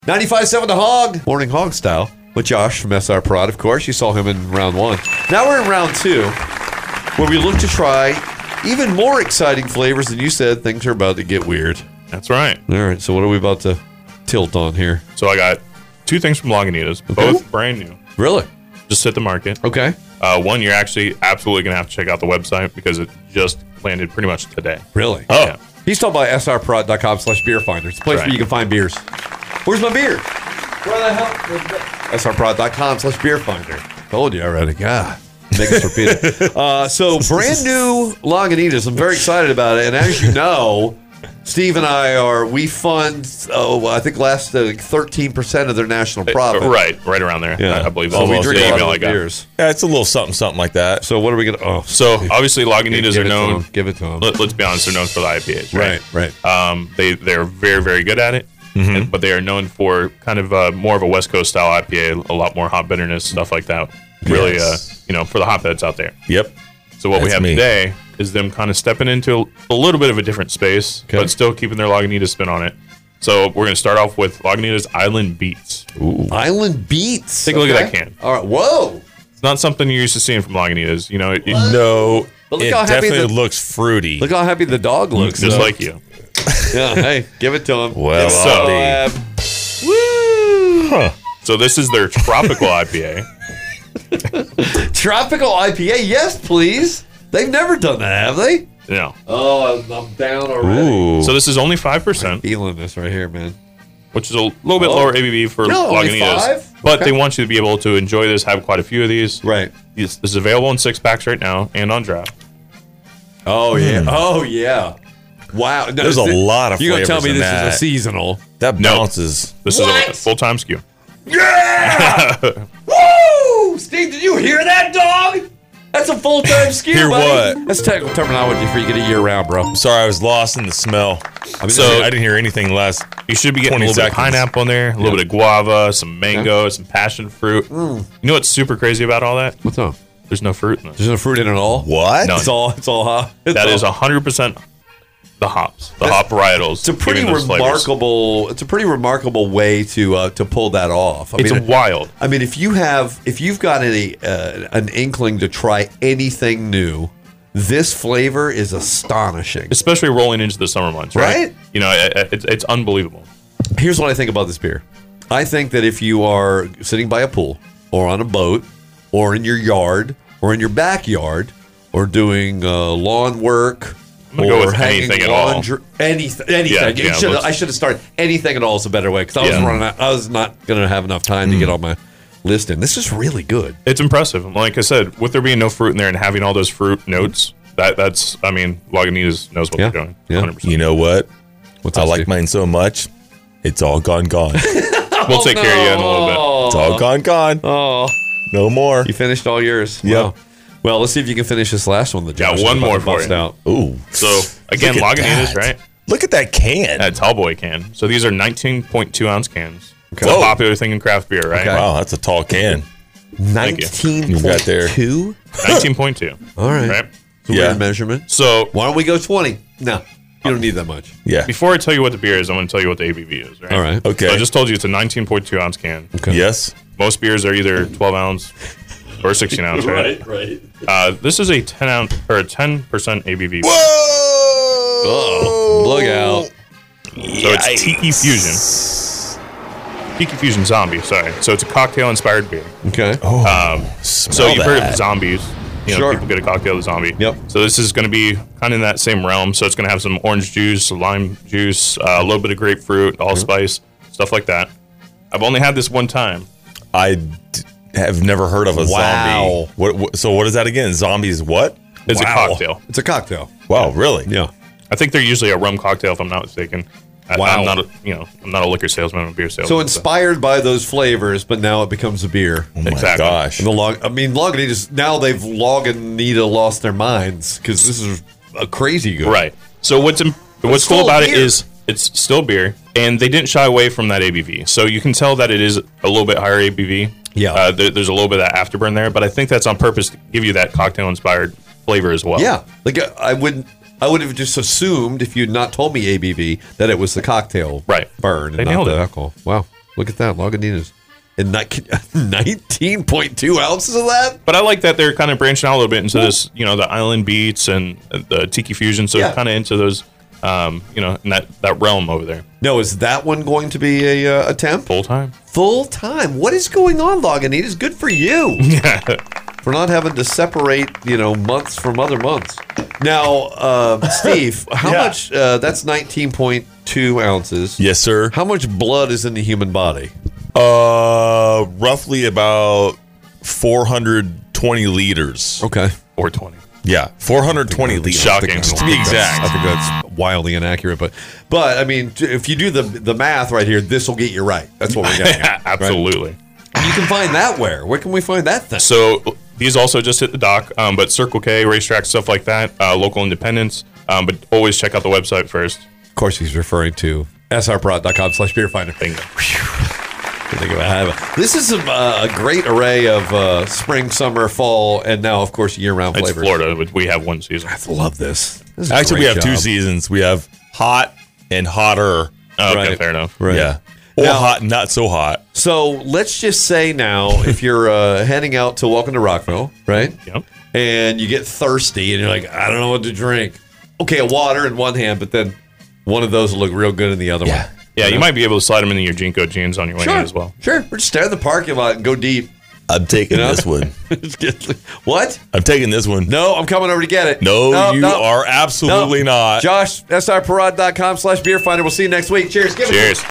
95.7 The Hog. Morning Hog Style with Josh from SR Prod. Of course, you saw him in round one. Now we're in round two, where we look to try even more exciting flavors than you said. Things are about to get weird. That's right. All right, so what are we about to tilt on here? So I got two things from Lagunitas, both brand new. Really? Just hit the market. Okay. One, you're actually absolutely going to have to check out the website because it just landed pretty much today. Really? Oh. Yeah. He's talking about srprod.com/beerfinder. It's a place where you can find beers. Where's my beer? Where the hell? srprod.com/beerfinder. Told you already. God. Make us repeat it. So, brand new Lagunitas. I'm very excited about it. And as you know, Steve and we fund, I think last 13% of their national profit. Right around there. Yeah. I believe So we that's drink the a lot email of I got. beers. Yeah, it's a little something like that. So what are we going to... Oh, So obviously Lagunitas give are it to known... them. Give it to them. Let's be honest, they're known for the IPAs, right? Right. They're very, very good at it. But they are known for kind of more of a West Coast style IPA, a lot more hot bitterness, stuff like that. Really, for the hotbeds out there. Yep. So what we That's have me. today is them kind of stepping into a little bit of a different space, Okay. but still keeping their Lagunitas spin on it. So we're going to start off with Lagunitas Island Beats. Ooh. Island Beats. Take a look at that can. All right. Whoa. It's not something you're used to seeing from Lagunitas. You know, No, But look it how happy definitely the- looks fruity. Look how happy the dog looks. just though. like you. Yeah, hey, give it to him. Well, Give it I'll to be. him. Woo! Huh. So this is their tropical IPA. Tropical IPA, yes, please. They've never done that, have they? No. Oh, I'm down already. Ooh. So this is only 5%, Feeling this right here, man. which is a little bit lower ABV for No, only Lagunitas. 5? But Okay. they want you to be able to enjoy this, have quite a few of these. Right. This is available in 6-packs right now and on draft. Oh, yeah. Oh, yeah. Wow. No, There's a lot of You're going to tell flavors me in this is that. a seasonal. that No. bounces. This is a full-time SKU. Yeah! Woo! Steve, did you hear that, dog? That's a full-time SKU, Hear buddy. what? That's technical terminology for you get a year-round, bro. Sorry, I was lost in the smell. I didn't hear anything last. You should be getting a 20 little bit of seconds. pineapple in there, a little bit of guava, some mango, some passion fruit. You know what's super crazy about all that? What's up? There's no fruit in this. There's no fruit in it at all? What? No. It's all hot. That is 100% the hops, the hop varietals. It's a pretty giving those flavors. remarkable. It's a pretty remarkable way to pull that off. I It's mean, wild. I mean, if you've got an inkling to try anything new, this flavor is astonishing. Especially rolling into the summer months, right? Right? You know, it's unbelievable. Here's what I think about this beer. I think that if you are sitting by a pool or on a boat or in your yard or in your backyard or doing lawn work. I'm gonna go with anything at all. Anything. Yeah, I should have started anything at all is a better way because I was Yeah. running out. I was not going to have enough time to get all my list in. This is really good. It's impressive. Like I said, with there being no fruit in there and having all those fruit notes, that's I mean, Lagunitas knows what Yeah. they're doing. Yeah. 100%. You know what? What's I up, like Steve? mine so much. It's all gone. We'll take care of you in a little bit. It's all gone. Oh, No more. you finished all yours. Yep. Wow. Well, let's see if you can finish this last one. That Got Josh is one about more to for bust you. out. Ooh. So again, Look at Lagunitas, that. right? Look at that can. That's Tallboy can. So these are 19.2 ounce cans. It's a Whoa. popular thing in craft beer, right? Okay. Wow, that's a tall can. you. 19.2. 19.2. All right. Right. It's a Yeah. weird measurement. So Why don't we go 20? No, you don't need that much. Yeah. before I tell you what the beer is, I'm going to tell you what the ABV is. Right. All right. Okay. So I just told you it's a 19.2 ounce can. Okay. Yes. Most beers are either 12 ounce or 16 ounce, right? right. This is a 10 ounce or a 10% ABV. Whoa! Oh, look out. So it's Tiki Fusion. Tiki Fusion Zombie, sorry. So it's a cocktail inspired beer. Okay. So you've heard of zombies. You know, Sure. people get a cocktail with zombie. Yep. So this is going to be kind of in that same realm. So it's going to have some orange juice, some lime juice, a little bit of grapefruit, allspice, stuff like that. I've only had this one time. Have never heard of a Wow. zombie. So what is that again? Zombies what? It's Wow. a cocktail. It's a cocktail. Wow, really? Yeah. I think they're usually a rum cocktail, if I'm not mistaken. Wow. I'm not a liquor salesman. I'm a beer salesman. So inspired by those flavors, but now it becomes a beer. Oh my Exactly. gosh. And Lagunitas, now they've Lagunitas lost their minds because this is a crazy good. Right. So what's cool still about it beer. is it's still beer, and they didn't shy away from that ABV. So you can tell that it is a little bit higher ABV. Yeah. There's a little bit of that afterburn there, but I think that's on purpose to give you that cocktail-inspired flavor as well. Yeah. Like I would have just assumed if you'd not told me ABV that it was the cocktail Right. burn They and not nailed the it. alcohol. Wow. Look at that, Lagunitas. And 19.2 ounces of that? But I like that they're kind of branching out a little bit into this, the Island Beats and the Tiki Fusion. So kind of into those, in that realm over there. No, is that one going to be a temp? Full time. Full time. What is going on, Lagunitas? Good for you. Yeah. For not having to separate, months from other months. Now, Steve, how much? That's 19.2 ounces. Yes, sir. How much blood is in the human body? Roughly about 420 liters. Okay. 420. Yeah, 420 liters. Shocking. Just to be exact. I think that's wildly inaccurate, but I mean, if you do the math right here, this will get you right. That's what we're getting at. Absolutely. Right? You can find that where? Where can we find that thing? So these also just hit the dock, but Circle K, racetrack, stuff like that, local independents, but always check out the website first. Of course, he's referring to srprod.com/beerfinder. Bingo. This is a great array of spring, summer, fall, and now, of course, year-round It's flavors. Florida, but we have one season. I love this. This is a Actually, we great have 2 job. seasons. We have hot and hotter. Okay, Right. fair enough. Right. Yeah. Or Now- hot and not so hot. So let's just say now, if you're heading out to Welcome to Rockville, right? Yep. And you get thirsty and you're like, I don't know what to drink. Okay, a water in one hand, but then one of those will look real good in the other one. Yeah, you might be able to slide them into your Jinko jeans on your way in as well. Sure. Or just stay in the parking lot and go deep. I'm taking this one. What? I'm taking this one. No, I'm coming over to get it. No, you are absolutely not. Josh, srparade.com/beerfinder. We'll see you next week. Cheers. Give it- Cheers.